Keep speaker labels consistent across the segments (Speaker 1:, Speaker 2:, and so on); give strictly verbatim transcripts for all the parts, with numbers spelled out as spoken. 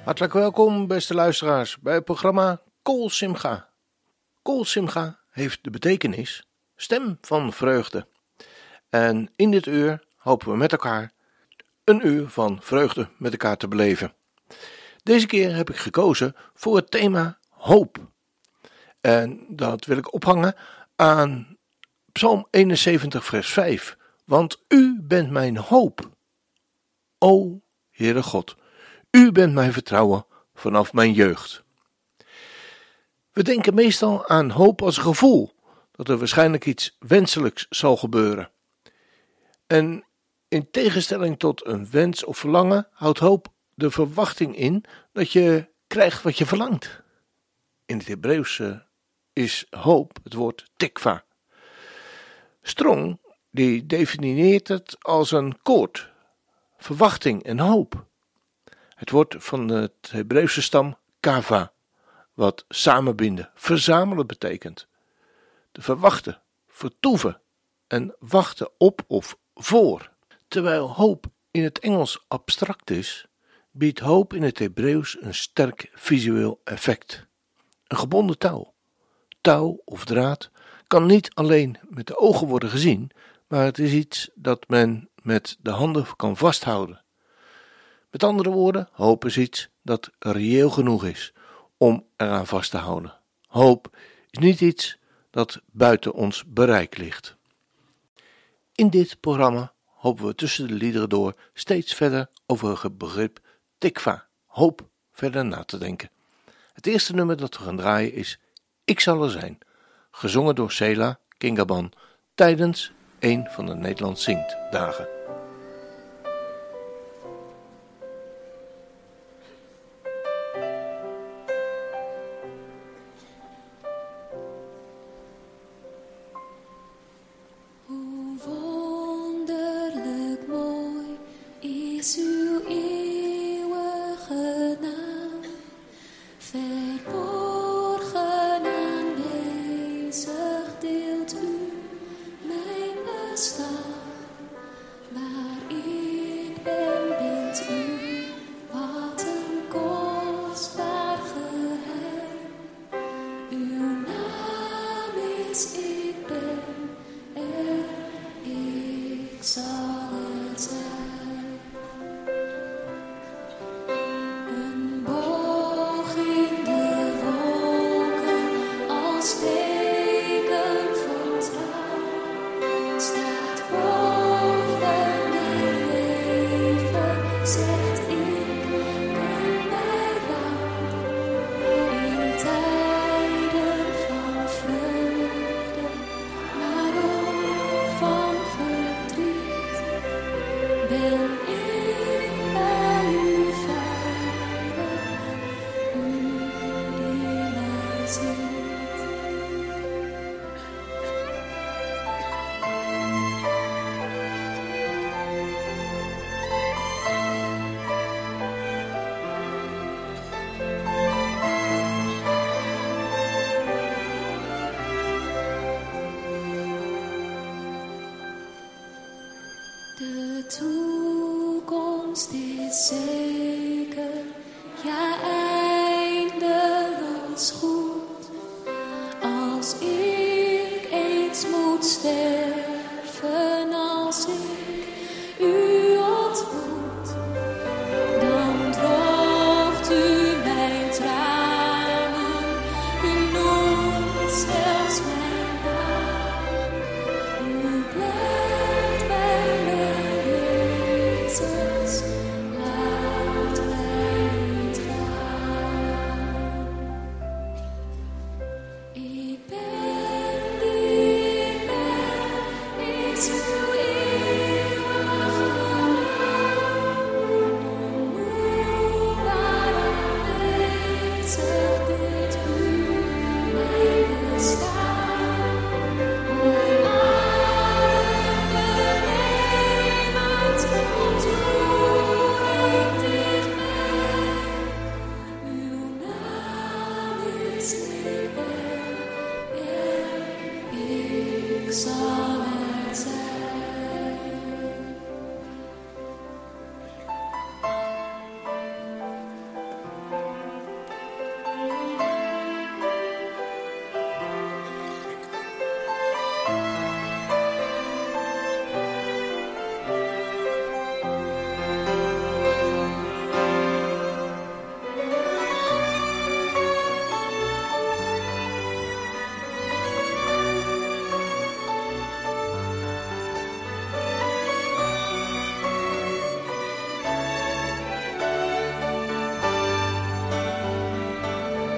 Speaker 1: Hartelijk welkom, beste luisteraars, bij het programma Kol Simcha. Kol Simcha heeft de betekenis stem van vreugde. En in dit uur hopen we met elkaar een uur van vreugde met elkaar te beleven. Deze keer heb ik gekozen voor het thema hoop. En dat wil ik ophangen aan Psalm eenenzeventig vers vijf. Want u bent mijn hoop, o Heere God. U bent mijn vertrouwen vanaf mijn jeugd. We denken meestal aan hoop als een gevoel, dat er waarschijnlijk iets wenselijks zal gebeuren. En in tegenstelling tot een wens of verlangen houdt hoop de verwachting in dat je krijgt wat je verlangt. In het Hebreeuws is hoop het woord tikva. Strong die definieert het als een koord, verwachting en hoop. Het woord van het Hebreeuwse stam kava, wat samenbinden, verzamelen betekent. Te verwachten, vertoeven en wachten op of voor. Terwijl hoop in het Engels abstract is, biedt hoop in het Hebreeuws een sterk visueel effect. Een gebonden touw. Touw of draad kan niet alleen met de ogen worden gezien, maar het is iets dat men met de handen kan vasthouden. Met andere woorden, hoop is iets dat reëel genoeg is om eraan vast te houden. Hoop is niet iets dat buiten ons bereik ligt. In dit programma hopen we tussen de liederen door steeds verder over het begrip tikva, hoop, verder na te denken. Het eerste nummer dat we gaan draaien is Ik zal er zijn, gezongen door Sela Kingaban tijdens een van de Nederland Zingt dagen.
Speaker 2: De toekomst is zeker, ja eindeloos goed. Als ik eens moet sterven, als ik u ontmoet, dan droogt u mijn tranen, u noemt zelfs mijn naam. U blijft bij mij, Jezus, laat mij niet gaan. Ik ben die ik ben,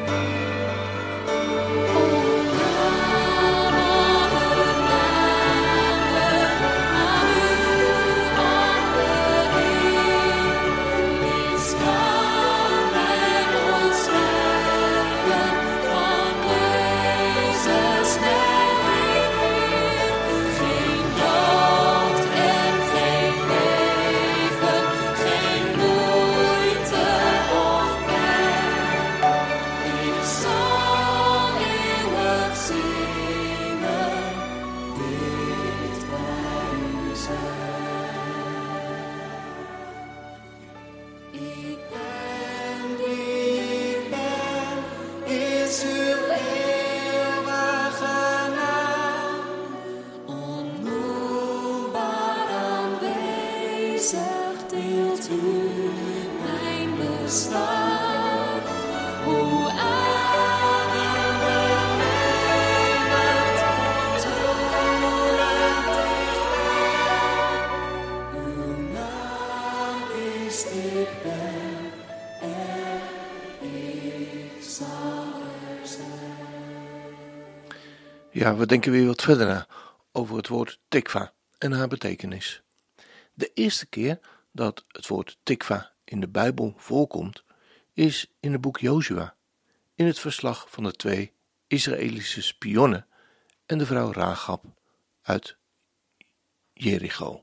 Speaker 1: Ja, we denken weer wat verder na over het woord tikva en haar betekenis. De eerste keer dat het woord tikva in de Bijbel voorkomt, is in het boek Jozua, in het verslag van de twee Israëlische spionnen en de vrouw Rahab uit Jericho.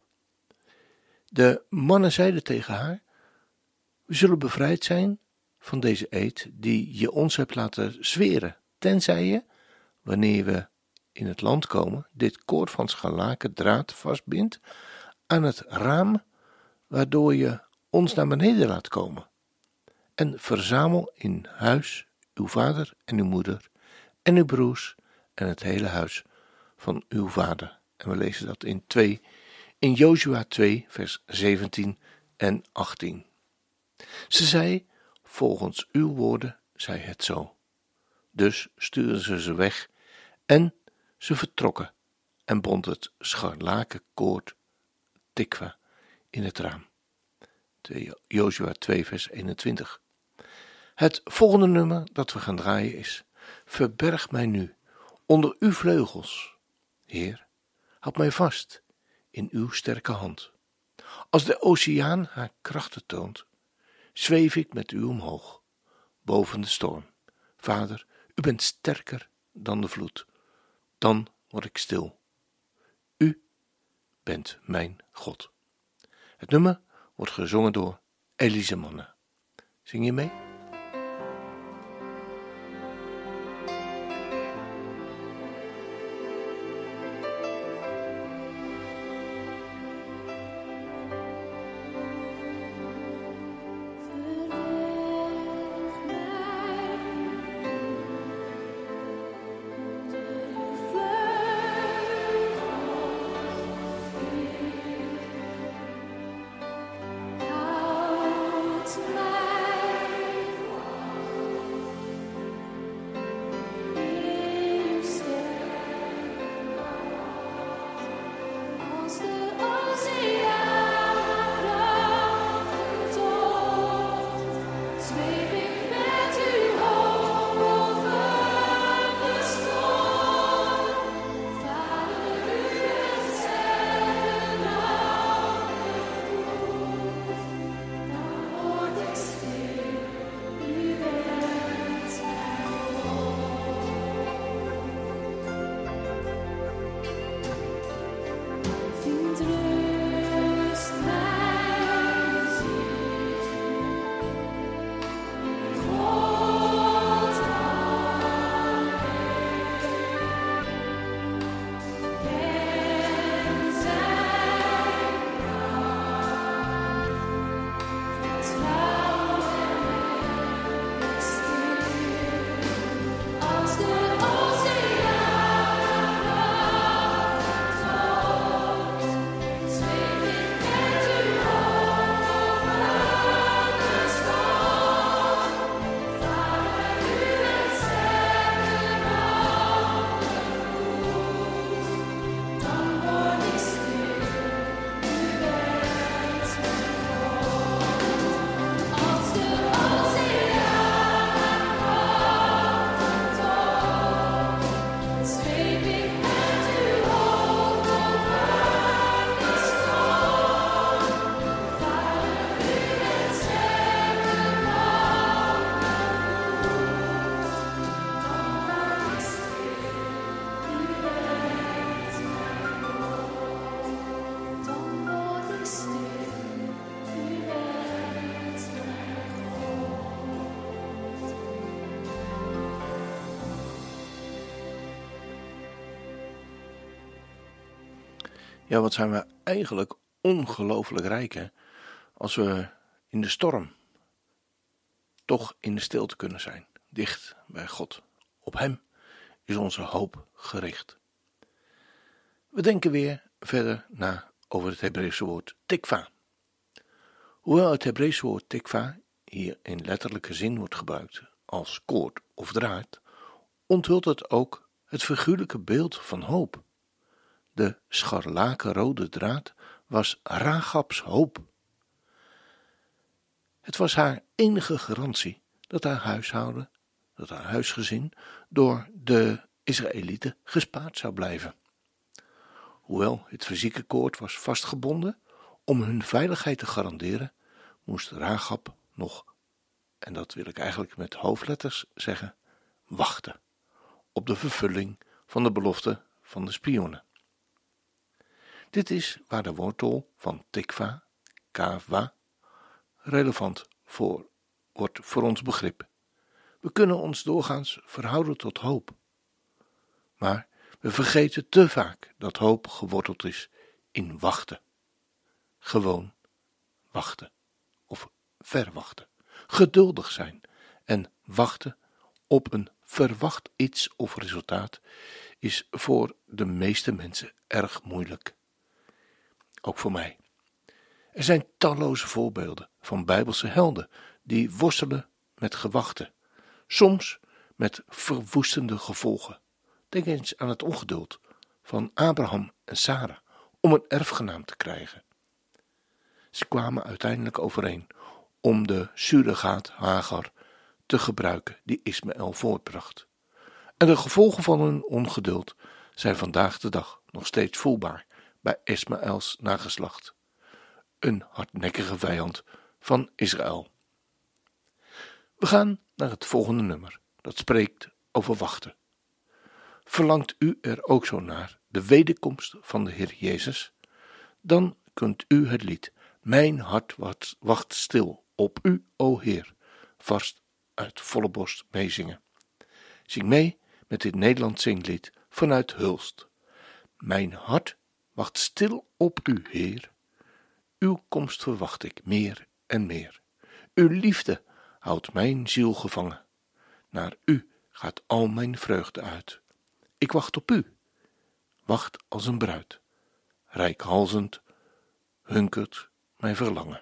Speaker 1: De mannen zeiden tegen haar: we zullen bevrijd zijn van deze eed die je ons hebt laten zweren, tenzij je, wanneer we in het land komen, dit koord van scharlaken draad vastbindt aan het raam, waardoor je ons naar beneden laat komen. En verzamel in huis uw vader en uw moeder en uw broers en het hele huis van uw vader. En we lezen dat in, twee, in Jozua twee, vers zeventien en achttien. Ze zei: volgens uw woorden zij het zo. Dus stuurden ze ze weg en ze vertrokken en bond het scharlakenkoord tikva in het raam. Jozua twee, vers eenentwintig. Het volgende nummer dat we gaan draaien is: verberg mij nu onder uw vleugels. Heer, houd mij vast in uw sterke hand. Als de oceaan haar krachten toont, zweef ik met u omhoog, boven de storm. Vader, u bent sterker dan de vloed. Dan word ik stil. U bent mijn God. Het nummer wordt gezongen door Elise Manne. Zing je mee?
Speaker 2: Houd mij
Speaker 1: Ja, wat zijn we eigenlijk ongelooflijk rijk, hè? Als we in de storm toch in de stilte kunnen zijn, dicht bij God. Op Hem is onze hoop gericht. We denken weer verder na over het Hebreeuwse woord tikva. Hoewel het Hebreeuwse woord tikva hier in letterlijke zin wordt gebruikt als koord of draad, onthult het ook het figuurlijke beeld van hoop. De scharlakenrode draad was Rachabs hoop. Het was haar enige garantie dat haar huishouden, dat haar huisgezin door de Israëlieten gespaard zou blijven. Hoewel het fysieke koord was vastgebonden, om hun veiligheid te garanderen, moest Rachab nog, en dat wil ik eigenlijk met hoofdletters zeggen, wachten op de vervulling van de belofte van de spionnen. Dit is waar de wortel van tikva, kava, relevant voor wordt voor ons begrip. We kunnen ons doorgaans verhouden tot hoop, maar we vergeten te vaak dat hoop geworteld is in wachten. Gewoon wachten of verwachten. Geduldig zijn en wachten op een verwacht iets of resultaat is voor de meeste mensen erg moeilijk. Ook voor mij. Er zijn talloze voorbeelden van Bijbelse helden die worstelen met gewachten, soms met verwoestende gevolgen. Denk eens aan het ongeduld van Abraham en Sara om een erfgenaam te krijgen. Ze kwamen uiteindelijk overeen om de surrogaat Hagar te gebruiken die Ismaël voortbracht. En de gevolgen van hun ongeduld zijn vandaag de dag nog steeds voelbaar bij Ismaëls nageslacht, een hardnekkige vijand van Israël. We gaan naar het volgende nummer, dat spreekt over wachten. Verlangt u er ook zo naar de wederkomst van de Heer Jezus? Dan kunt u het lied Mijn hart wacht stil op u, o Heer, vast uit volle borst meezingen. Zing mee met dit Nederlands zinglied vanuit Hulst. Mijn hart wacht stil op u, Heer. Uw komst verwacht ik meer en meer. Uw liefde houdt mijn ziel gevangen. Naar u gaat al mijn vreugde uit. Ik wacht op u, wacht als een bruid. Reikhalzend hunkert mijn verlangen.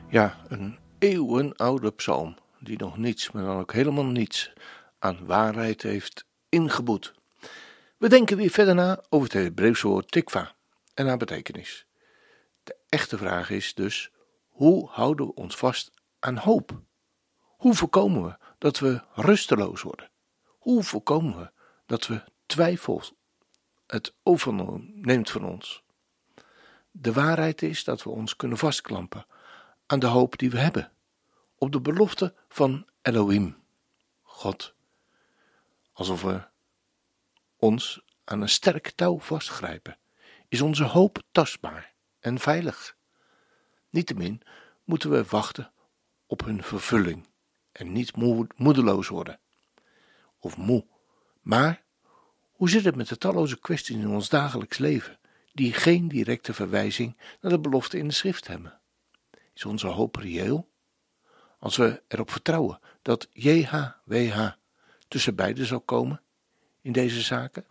Speaker 1: Ja, een eeuwenoude psalm die nog niets, maar dan ook helemaal niets aan waarheid heeft ingeboet. We denken weer verder na over het Hebreeuwse woord tikva en haar betekenis. De echte vraag is dus, hoe houden we ons vast aan hoop? Hoe voorkomen we dat we rusteloos worden? Hoe voorkomen we dat we twijfel het overneemt van ons? De waarheid is dat we ons kunnen vastklampen aan de hoop die we hebben, op de belofte van Elohim, God. Alsof we ons aan een sterk touw vastgrijpen, is onze hoop tastbaar en veilig. Niettemin moeten we wachten op hun vervulling en niet moedeloos worden of moe. Maar hoe zit het met de talloze kwesties in ons dagelijks leven die geen directe verwijzing naar de belofte in de schrift hebben? Is onze hoop reëel? Als we erop vertrouwen dat J H W H tussen beiden zal komen in deze zaken?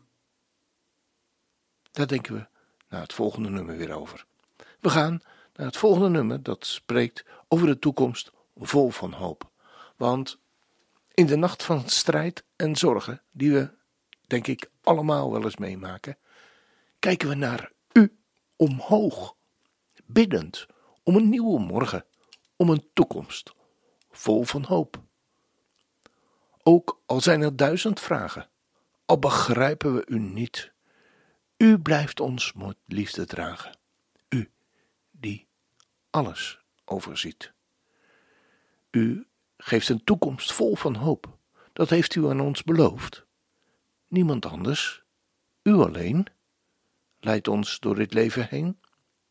Speaker 1: Daar denken we naar het volgende nummer weer over. We gaan naar het volgende nummer dat spreekt over de toekomst vol van hoop. Want in de nacht van strijd en zorgen, die we denk ik allemaal wel eens meemaken, kijken we naar u omhoog, biddend om een nieuwe morgen, om een toekomst vol van hoop. Ook al zijn er duizend vragen, al begrijpen we u niet, u blijft ons met liefde dragen. U die alles overziet. U geeft een toekomst vol van hoop. Dat heeft u aan ons beloofd. Niemand anders, u alleen, leidt ons door dit leven heen.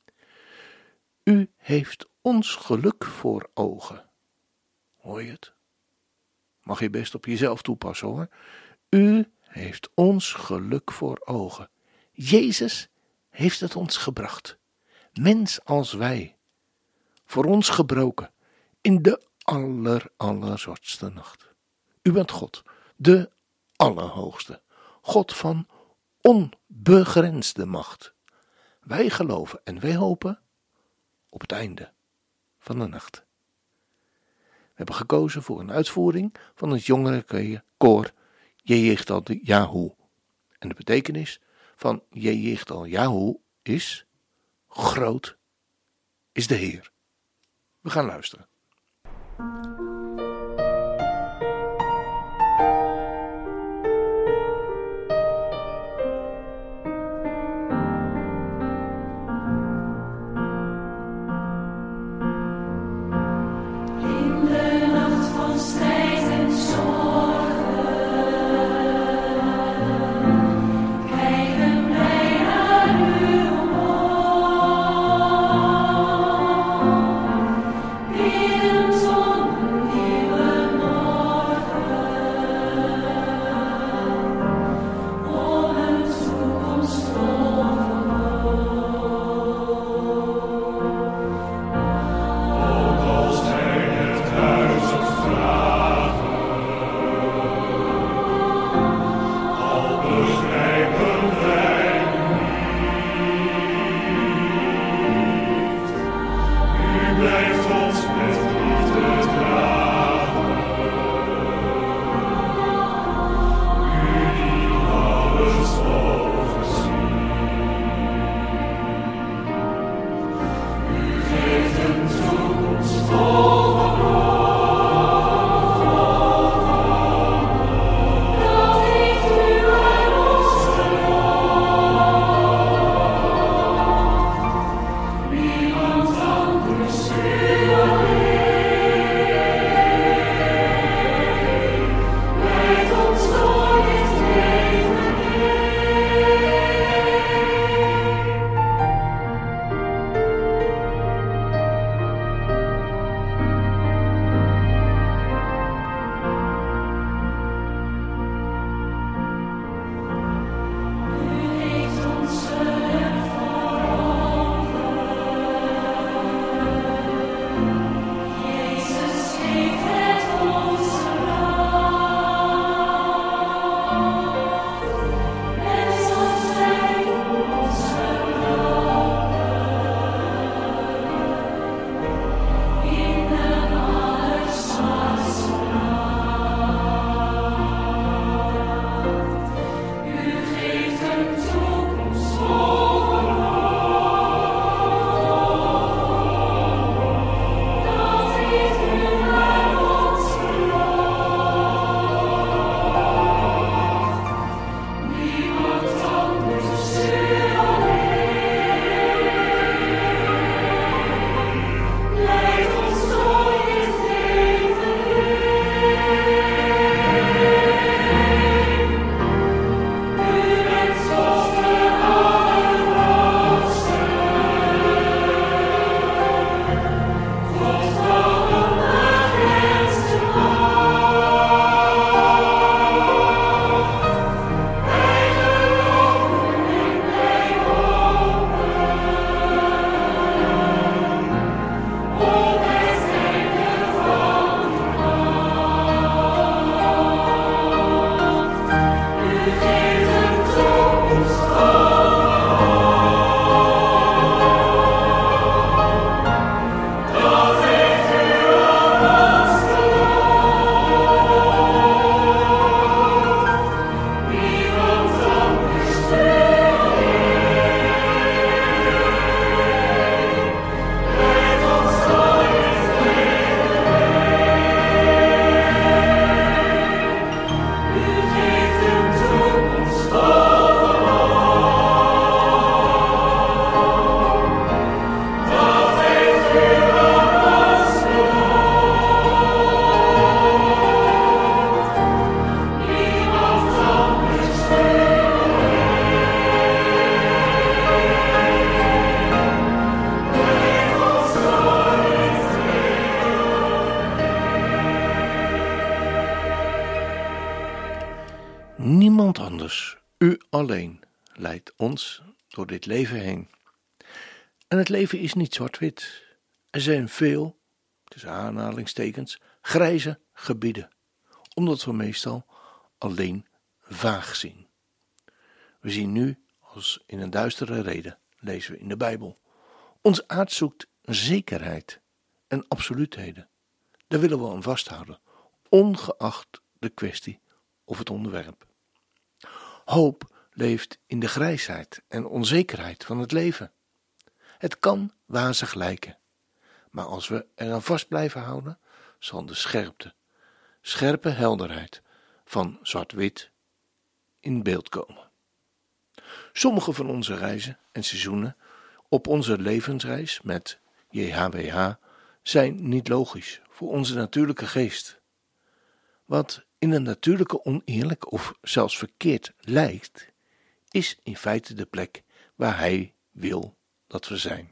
Speaker 1: U heeft ons geluk voor ogen. Hoor je het? Mag je best op jezelf toepassen hoor. U heeft ons geluk voor ogen. Jezus heeft het ons gebracht. Mens als wij. Voor ons gebroken. In de aller, allerzwartste nacht. U bent God. De Allerhoogste. God van onbegrensde macht. Wij geloven en wij hopen op het einde van de nacht. We hebben gekozen voor een uitvoering van het jongere koor Jehichtal-Jahu. En de betekenis van Jehichtal-Jahu is: groot is de Heer. We gaan luisteren.
Speaker 2: Be
Speaker 1: Niemand anders, u alleen, leidt ons door dit leven heen. En het leven is niet zwart-wit. Er zijn veel, tussen aanhalingstekens, grijze gebieden, omdat we meestal alleen vaag zien. We zien nu, als in een duistere reden, lezen we in de Bijbel. Ons aard zoekt zekerheid en absoluutheden. Daar willen we aan vasthouden, ongeacht de kwestie of het onderwerp. Hoop leeft in de grijsheid en onzekerheid van het leven. Het kan wazig lijken, maar als we eraan vast blijven houden, zal de scherpte, scherpe helderheid van zwart-wit in beeld komen. Sommige van onze reizen en seizoenen op onze levensreis met J H W H zijn niet logisch voor onze natuurlijke geest. Wat in een natuurlijke oneerlijk of zelfs verkeerd lijkt, is in feite de plek waar Hij wil dat we zijn.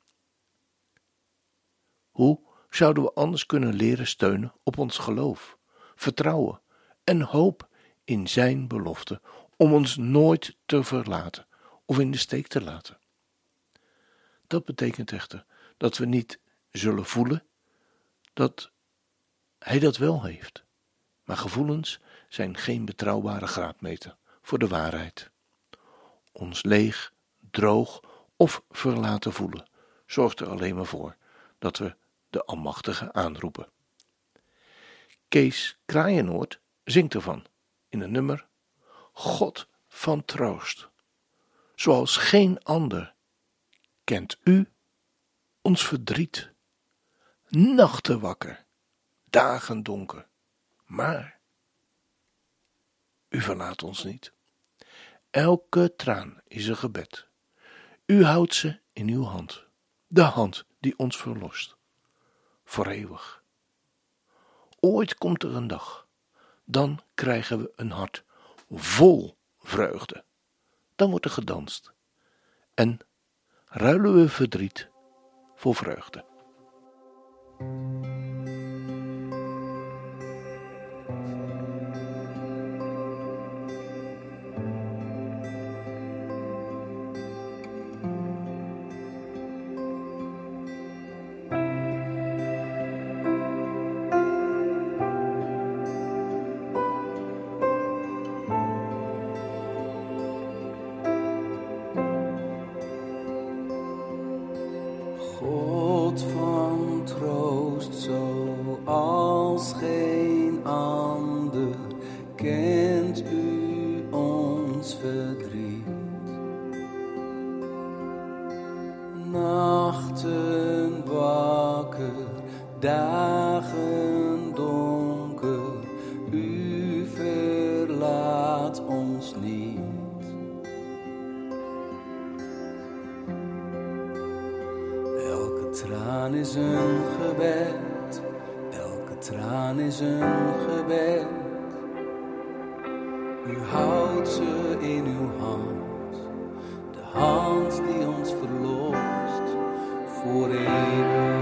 Speaker 1: Hoe zouden we anders kunnen leren steunen op ons geloof, vertrouwen en hoop in Zijn belofte om ons nooit te verlaten of in de steek te laten? Dat betekent echter dat we niet zullen voelen dat Hij dat wel heeft. Maar gevoelens zijn geen betrouwbare graadmeter voor de waarheid. Ons leeg, droog of verlaten voelen zorgt er alleen maar voor dat we de Almachtige aanroepen. Kees Kraaienoord zingt ervan in een nummer: God van troost. Zoals geen ander kent u ons verdriet. Nachten wakker, dagen donker, maar u verlaat ons niet. Elke traan is een gebed. U houdt ze in uw hand, de hand die ons verlost, voor eeuwig. Ooit komt er een dag, dan krijgen we een hart vol vreugde. Dan wordt er gedanst en ruilen we verdriet voor vreugde.
Speaker 3: God van troost, zoals geen ander, kent u ons verdriet. Nachten wakker, dagen donker, u verlaat ons niet. Traan is een gebed, elke traan is een gebed. U houdt ze in uw hand, de hand die ons verlost voor eeuwig.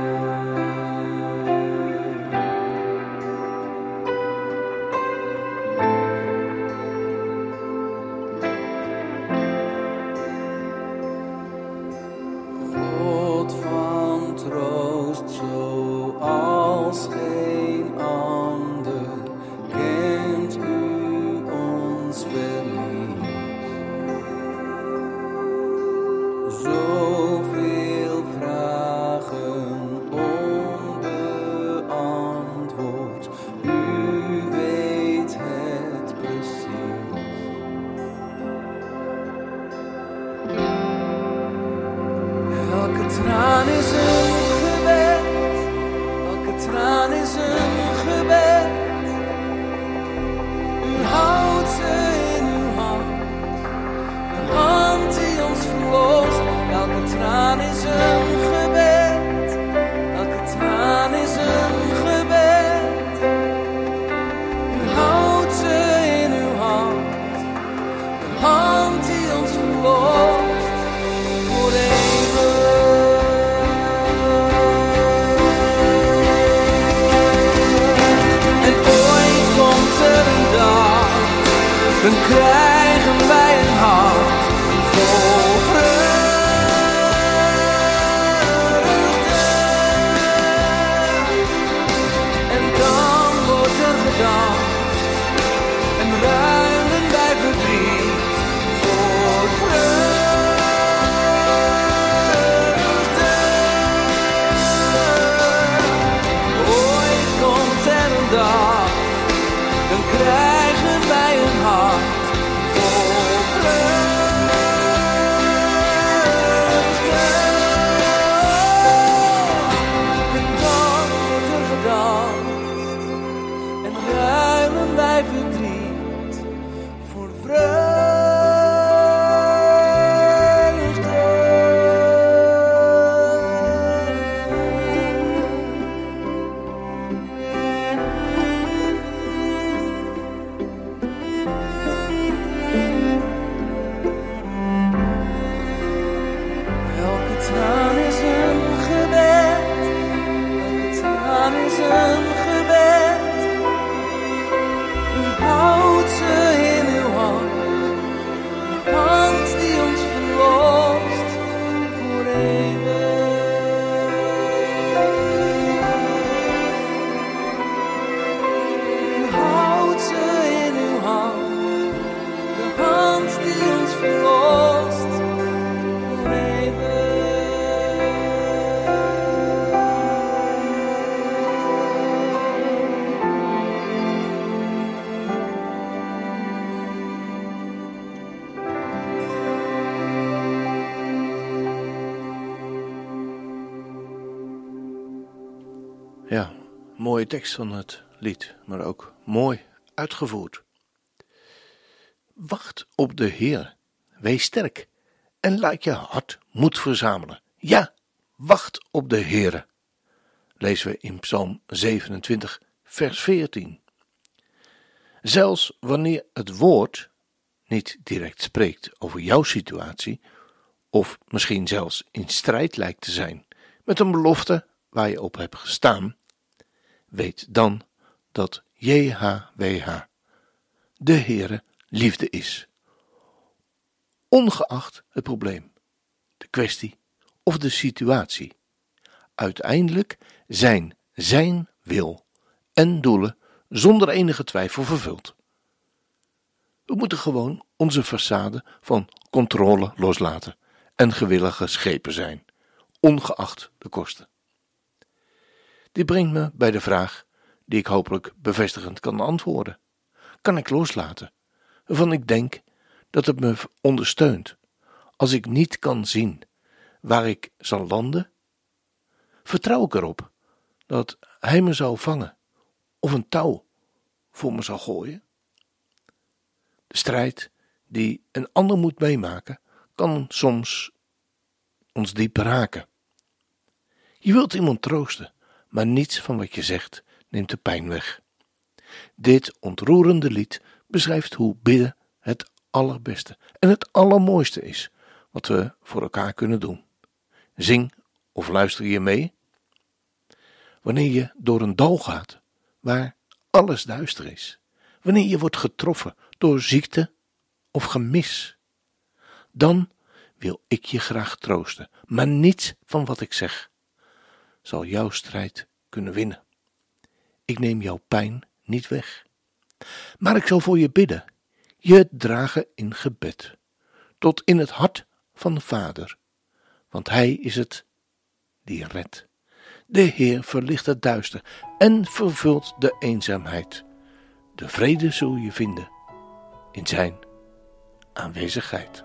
Speaker 3: Zoals geen ander kent u ons verlies. Zoveel vragen dan krijgen wij een hart vol vreugde. En dan wordt er gedanst en ruilen wij verdriet voor vreugde. Ooit komt er een dag, dan krijgen wij een hart vol vreugde. En dan wordt er gedanst en ruilen wij verdriet voor vreugde. Elke traan is een gebed, elke traan is een gebed. U houdt ze in uw hand, de hand die ons verlost voor eeuwig. U houdt ze in uw hand, de hand die ons verlost voor eeuwig.
Speaker 1: Ja, mooie tekst van het lied, maar ook mooi uitgevoerd. Wacht op de Heer, wees sterk en laat je hart moed verzamelen. Ja, wacht op de Heer, lezen we in Psalm zevenentwintig, vers veertien. Zelfs wanneer het woord niet direct spreekt over jouw situatie, of misschien zelfs in strijd lijkt te zijn met een belofte waar je op hebt gestaan, weet dan dat J H W H de Heere liefde is. Ongeacht het probleem, de kwestie of de situatie. Uiteindelijk zijn zijn wil en doelen zonder enige twijfel vervuld. We moeten gewoon onze façade van controle loslaten en gewillige schepen zijn, ongeacht de kosten. Dit brengt me bij de vraag die ik hopelijk bevestigend kan antwoorden. Kan ik loslaten, waarvan ik denk dat het me ondersteunt, als ik niet kan zien waar ik zal landen? Vertrouw ik erop dat Hij me zal vangen of een touw voor me zal gooien? De strijd die een ander moet meemaken, kan soms ons diep raken. Je wilt iemand troosten, maar niets van wat je zegt neemt de pijn weg. Dit ontroerende lied beschrijft hoe bidden het allerbeste en het allermooiste is wat we voor elkaar kunnen doen. Zing of luister je mee? Wanneer je door een dal gaat waar alles duister is, wanneer je wordt getroffen door ziekte of gemis, dan wil ik je graag troosten, maar niets van wat ik zeg zal jouw strijd kunnen winnen. Ik neem jouw pijn niet weg, maar ik zal voor je bidden, je dragen in gebed, tot in het hart van de Vader, want Hij is het die redt. De Heer verlicht het duister en vervult de eenzaamheid. De vrede zul je vinden in zijn aanwezigheid.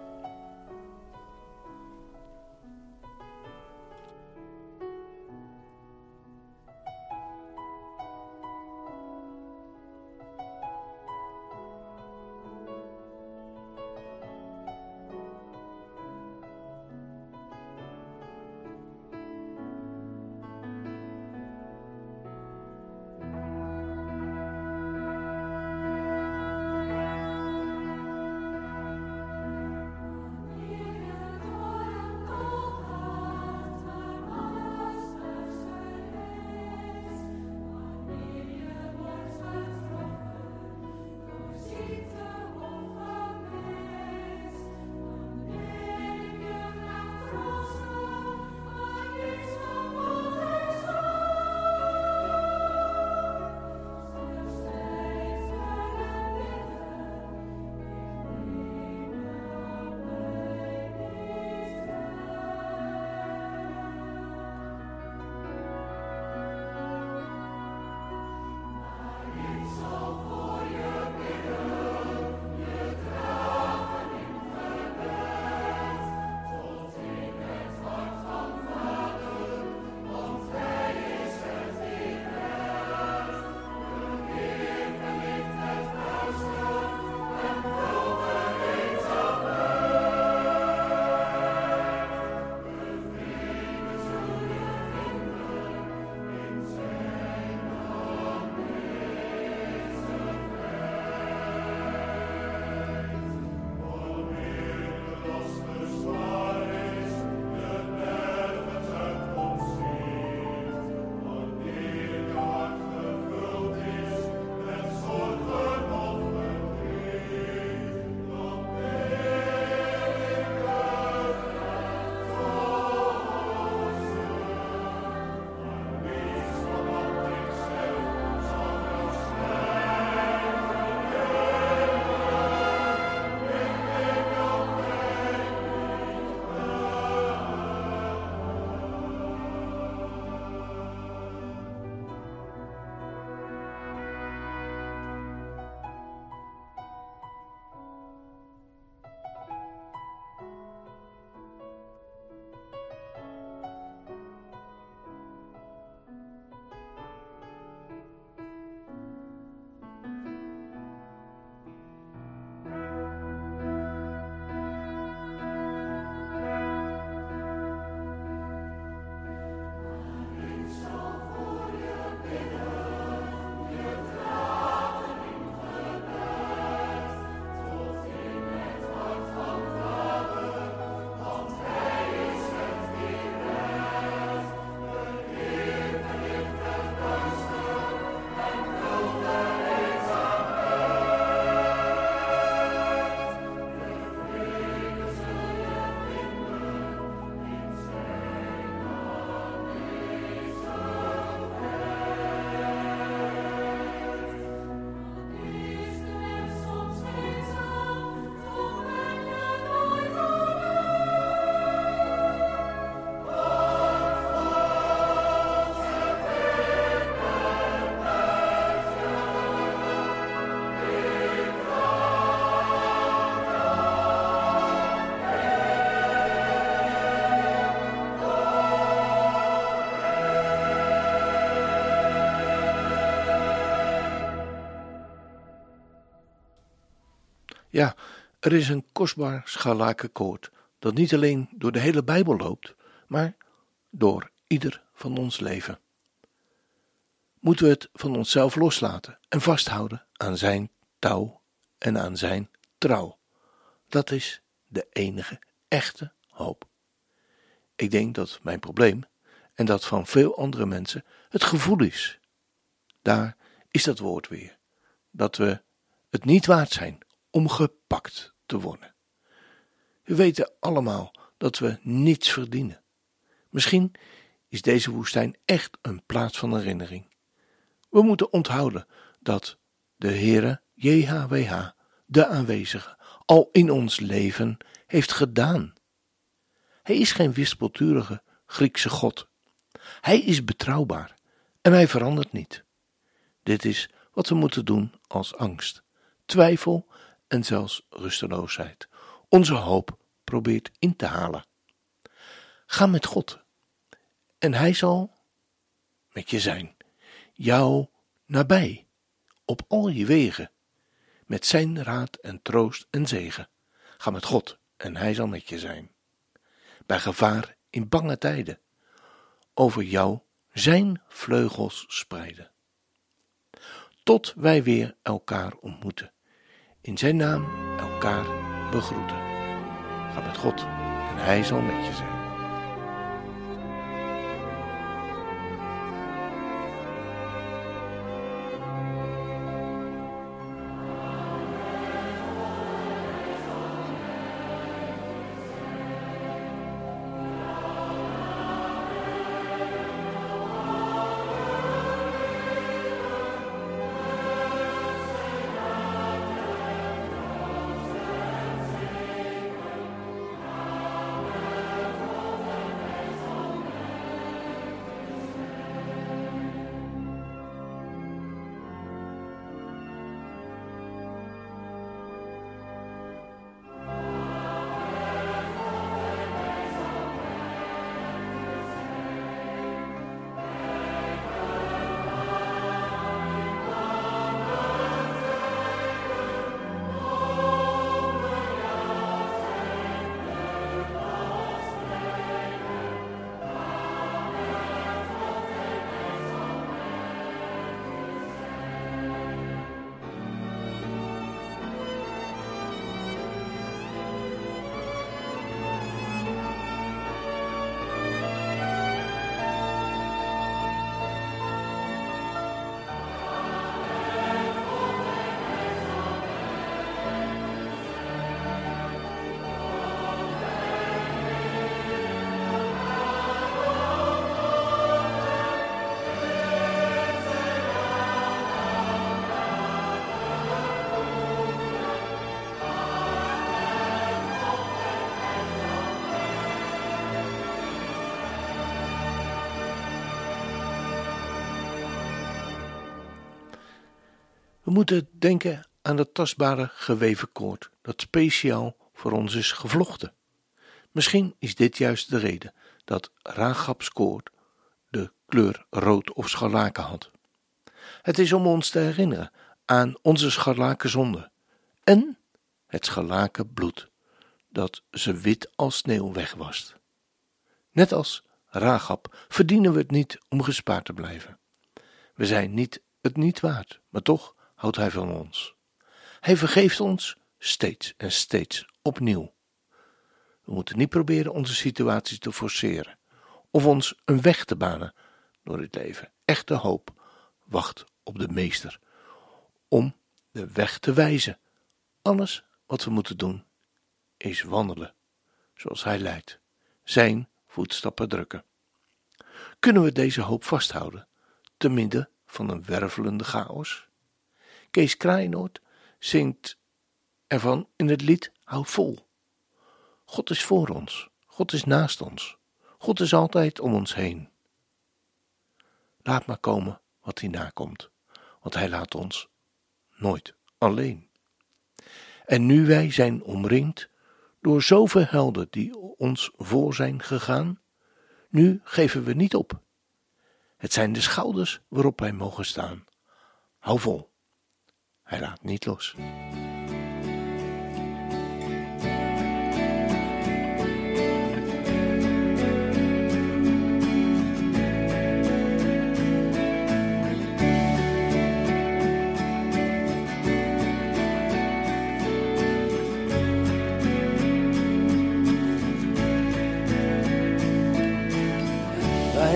Speaker 1: Ja, er is een kostbaar scharlaken koord dat niet alleen door de hele Bijbel loopt, maar door ieder van ons leven. Moeten we het van onszelf loslaten en vasthouden aan zijn touw en aan zijn trouw. Dat is de enige echte hoop. Ik denk dat mijn probleem, en dat van veel andere mensen, het gevoel is. Daar is dat woord weer. Dat we het niet waard zijn om gepakt te worden. We weten allemaal dat we niets verdienen. Misschien is deze woestijn echt een plaats van herinnering. We moeten onthouden dat de Heere J H W H, de aanwezige, al in ons leven heeft gedaan. Hij is geen wispelturige Griekse God. Hij is betrouwbaar en hij verandert niet. Dit is wat we moeten doen als angst, twijfel en zelfs rusteloosheid onze hoop probeert in te halen. Ga met God en hij zal met je zijn, jou nabij, op al je wegen, met zijn raad en troost en zegen. Ga met God en hij zal met je zijn. Bij gevaar in bange tijden, over jou zijn vleugels spreiden. Tot wij weer elkaar ontmoeten, in zijn naam elkaar begroeten. Ga met God en hij zal met je zijn. We moeten denken aan dat tastbare geweven koord dat speciaal voor ons is gevlochten. Misschien is dit juist de reden dat Rachabs koord de kleur rood of scharlaken had. Het is om ons te herinneren aan onze scharlaken zonde en het scharlaken bloed dat ze wit als sneeuw wegwast. Net als Rachab verdienen we het niet om gespaard te blijven. We zijn niet het niet waard, maar toch houdt hij van ons. Hij vergeeft ons steeds en steeds opnieuw. We moeten niet proberen onze situaties te forceren of ons een weg te banen door het leven. Echte hoop wacht op de meester om de weg te wijzen. Alles wat we moeten doen is wandelen zoals hij leidt, zijn voetstappen drukken. Kunnen we deze hoop vasthouden te midden van een wervelende chaos? Kees Kraaienoord zingt ervan in het lied Houd vol. God is voor ons, God is naast ons, God is altijd om ons heen. Laat maar komen wat hierna komt, want hij laat ons nooit alleen. En nu wij zijn omringd door zoveel helden die ons voor zijn gegaan, nu geven we niet op. Het zijn de schouders waarop wij mogen staan. Hou vol. Hij laat niet los.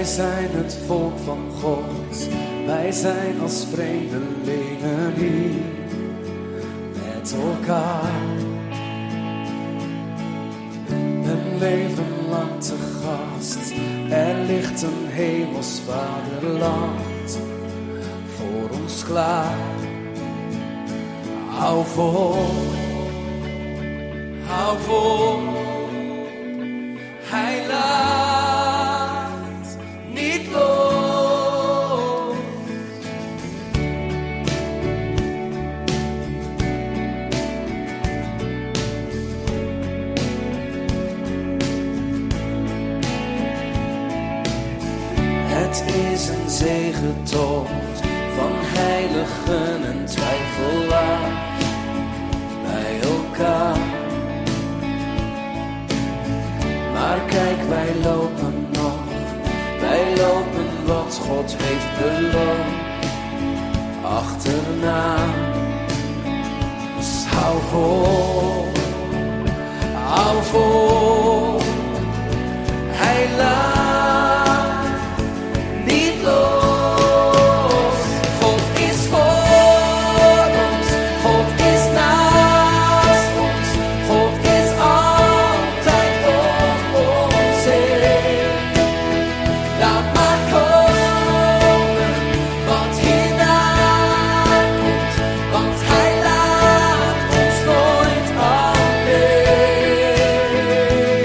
Speaker 3: Wij zijn het volk van God, wij zijn als vreemdelingen hier met elkaar. Een leven lang te gast, er ligt een hemels vaderland voor ons klaar. Hou vol, hou vol, hij laat niet los. Het is een zegentocht van heiligen en twijfelaars bij elkaar. Maar kijk, wij lopen nog, wij lopen wat God heeft beloofd achterna. Dus hou vol, hou vol, hij laat niet los. God is voor ons, God is naast ons, God is altijd om ons heen. Laat maar komen wat hierna komt, want hij laat ons nooit alleen.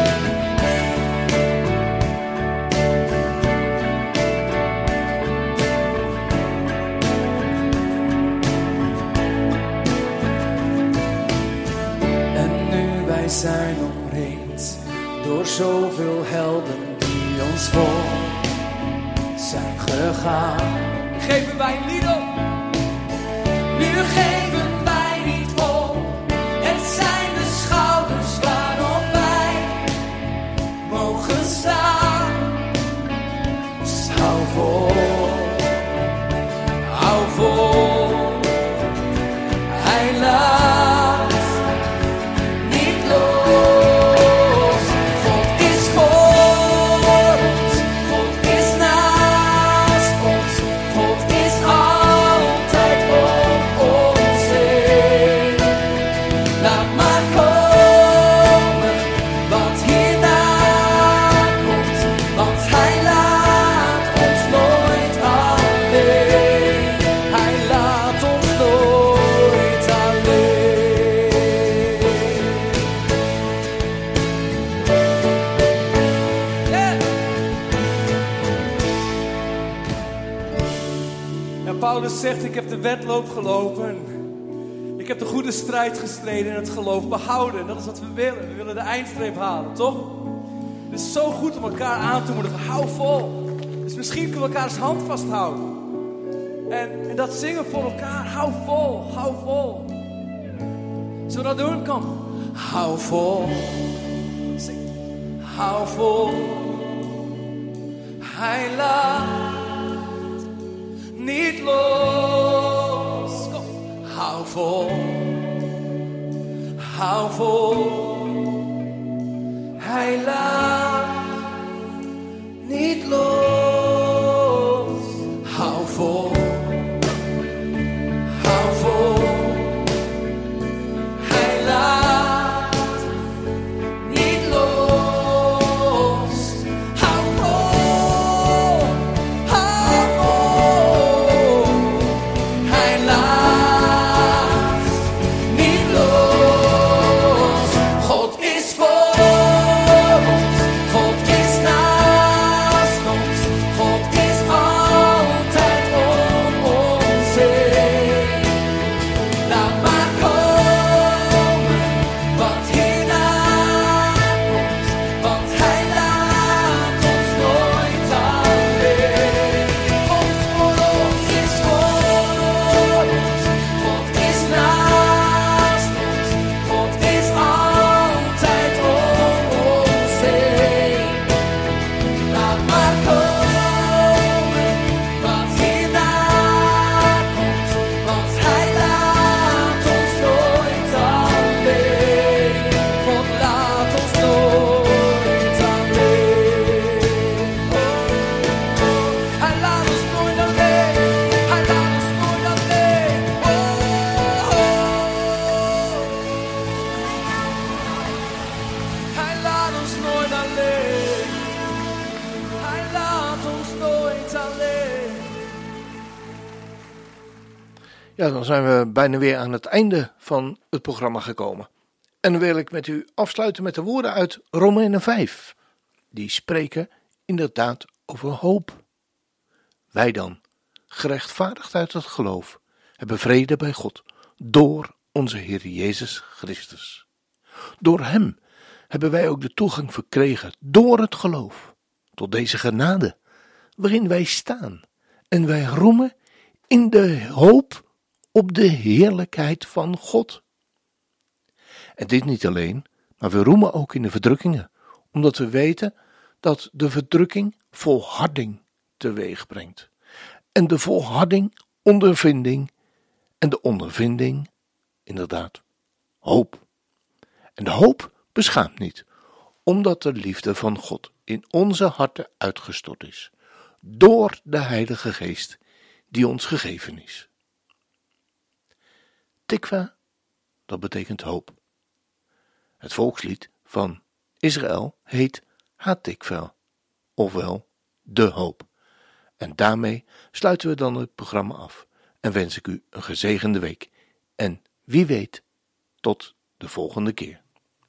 Speaker 3: En nu wij zijn omringd door zoveel helden die ons voor zijn gegaan. Geven wij niet op, nu geven wij niet op. Het zijn de schouders waarop wij mogen staan. Dus hou vol, hou vol, hij laat niet los. God is voor ons, God is naast ons, God is altijd om ons heen. Laat maar komen wat hierna komt, want hij laat ons nooit alleen. Hij laat ons nooit alleen. Yeah. Ja, Paulus zegt, ik heb de wedloop gelopen. Ik heb de goede strijd gestreden en het geloof behouden. En dat is wat we willen. We willen de eindstreep halen, toch? Het is zo goed om elkaar aan te moedigen. Hou vol. Dus misschien kunnen we elkaar eens hand vasthouden. En, en dat zingen voor elkaar. Hou vol, hou vol. Zullen we dat doen? Kom. Hou vol. Zing. Hou vol. Hij laat niet los. Kom. Hou vol. Hou vol. Hij laat niet los. Hou vol. Hou vol. Hij laat niet los. Hou vol. Hou vol. Hij laat niet los. God is voor ons, God is naast ons,
Speaker 1: Ja, dan zijn we bijna weer aan het einde van het programma gekomen. En dan wil ik met u afsluiten met de woorden uit Romeinen vijf. Die spreken inderdaad over hoop. Wij dan, gerechtvaardigd uit het geloof, hebben vrede bij God door onze Heer Jezus Christus. Door Hem hebben wij ook de toegang verkregen door het geloof tot deze genade waarin wij staan en wij roemen in de hoop op de heerlijkheid van God. En dit niet alleen, maar we roemen ook in de verdrukkingen, omdat we weten dat de verdrukking volharding teweeg brengt. En de volharding ondervinding en de ondervinding inderdaad hoop. En de hoop beschaamt niet, omdat de liefde van God in onze harten uitgestort is, door de Heilige Geest die ons gegeven is. Tikva, dat betekent hoop. Het volkslied van Israël heet Hatikva, ofwel de hoop. En daarmee sluiten we dan het programma af en wens ik u een gezegende week. En wie weet, tot de volgende keer.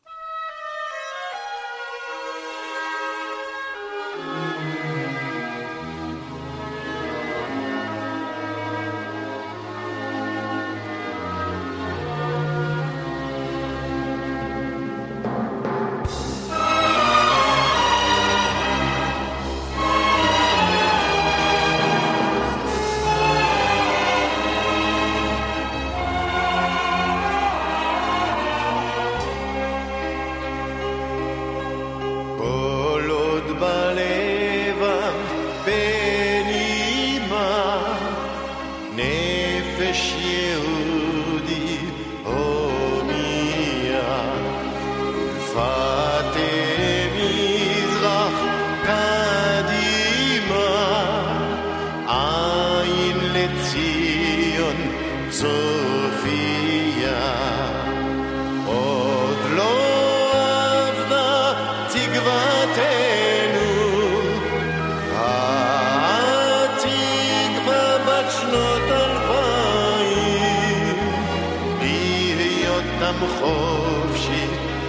Speaker 4: חופשי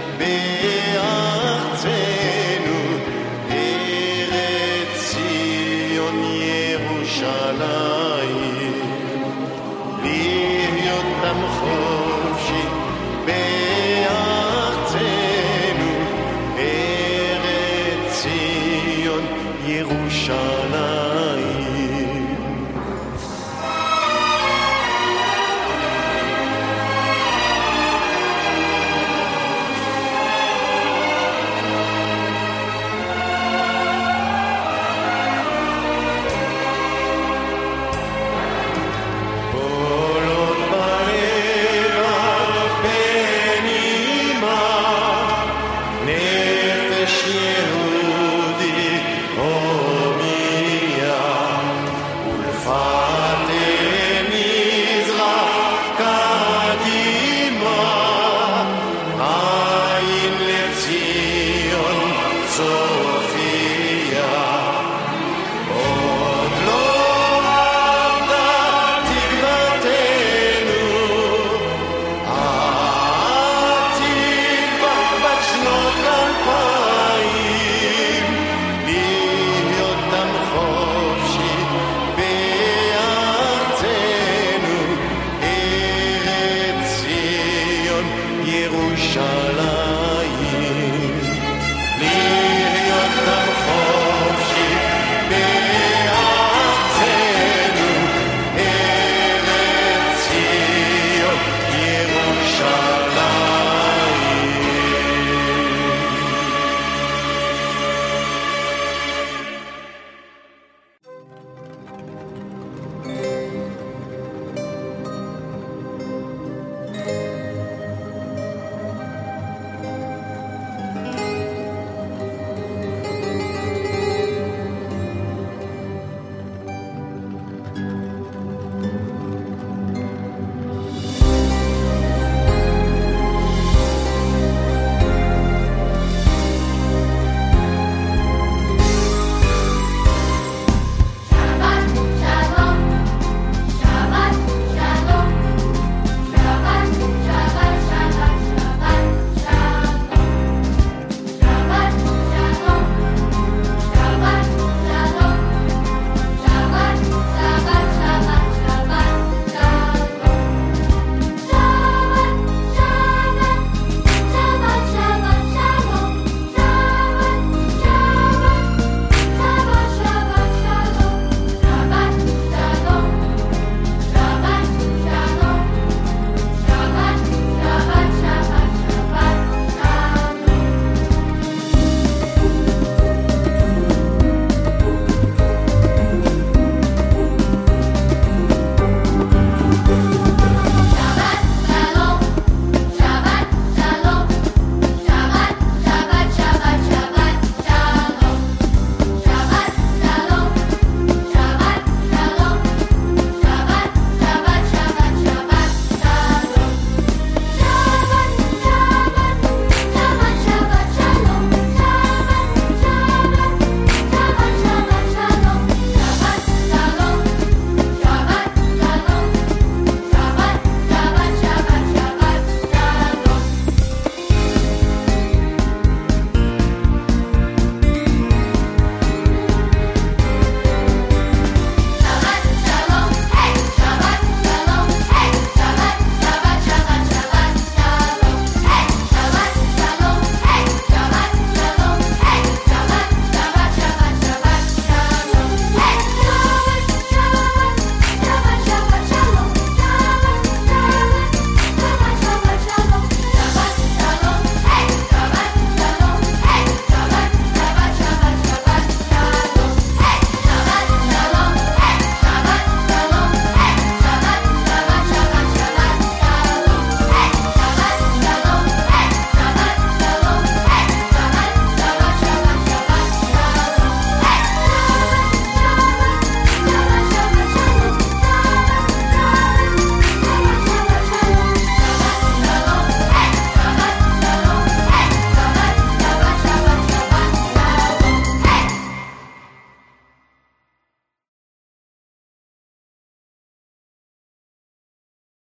Speaker 4: בארצנו, ארץ ציון ירושלים. להיות עם חופשי בארצנו, ארץ ציון ירושלים. Yerushalayim.